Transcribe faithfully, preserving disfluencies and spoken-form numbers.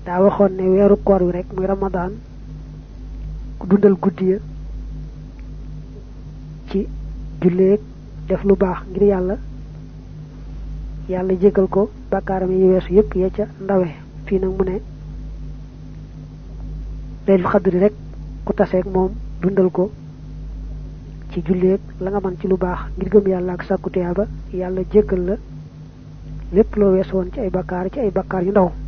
daa waxoon ne weeru koor wi rek muy ramadan ku dundal guddi ya ci julleeg def lu baax ngir yàlla yàlla jégal ko bàkkaaram yi weesu yépp ya ca ndawe fii nag mu ne laylatul xadri rek ku taseeg moom dundal ko ci julleeg la nga man ci lu baax ngir gëm yàlla ak sàkku tiyaaba yàlla jégal la lépp loo weesu woon ci ay bakkaar ci ay bakkaar yu ndaw